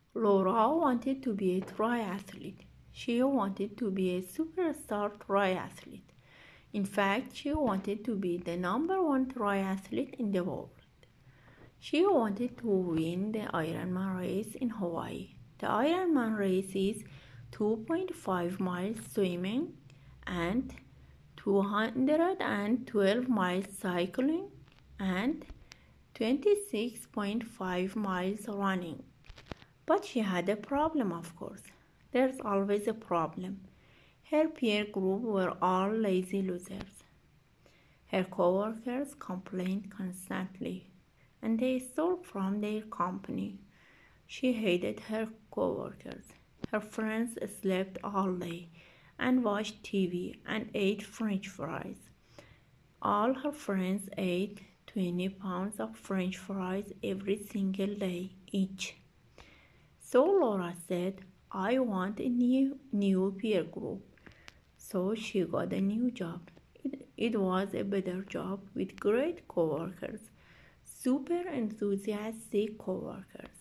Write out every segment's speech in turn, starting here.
Laura wanted to be a triathlete. She wanted to be a superstar triathlete. In fact, she wanted to be the number one triathlete in the world. She wanted to win the Ironman race in Hawaii. The Ironman race is 2.5 miles swimming and 212 miles cycling and 26.5 miles running. But she had a problem, of course. There's always a problem. Her peer group were all lazy losers. Her coworkers complained constantly, and they stole from their company. She hated her coworkers. Her friends slept all day and watched TV and ate French fries. All her friends ate 20 pounds of French fries every single day each. So Laura said, I want a new peer group. So she got a new job. It was a better job with great coworkers, super enthusiastic coworkers.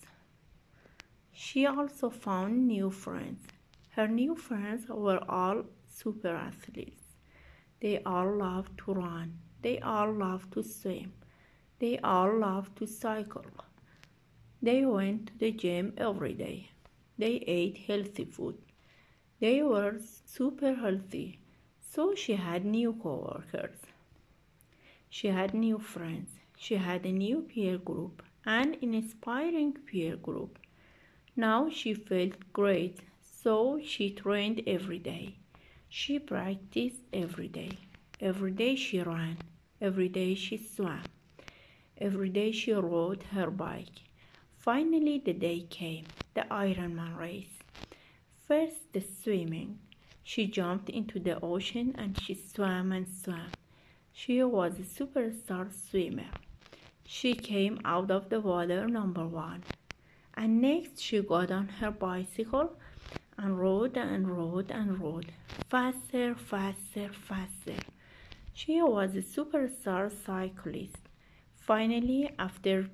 She also found new friends. Her new friends were all super athletes. They all loved to run. They all loved to swim. They all loved to cycle. They went to the gym every day. They ate healthy food. They were super healthy. So she had new coworkers. She had new friends. She had a new peer group, an inspiring peer group. Now she felt great, so she trained every day. She practiced every day. Every day she ran. Every day she swam. Every day she rode her bike. Finally the day came, the Ironman race. First the swimming. She jumped into the ocean and she swam and swam. She was a superstar swimmer. She came out of the water number one. And next she got on her bicycle and rode and rode and rode. Faster, faster, faster. She was a superstar cyclist. Finally, after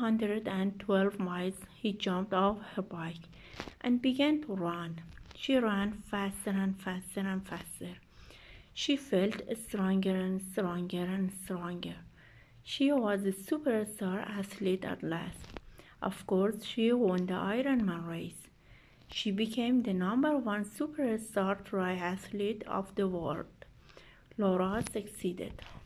212 miles, he jumped off her bike and began to run. She ran faster and faster and faster. She felt stronger and stronger and stronger. She was a superstar athlete at last. Of course, she won the Ironman race. She became the number one superstar triathlete of the world. Laura succeeded.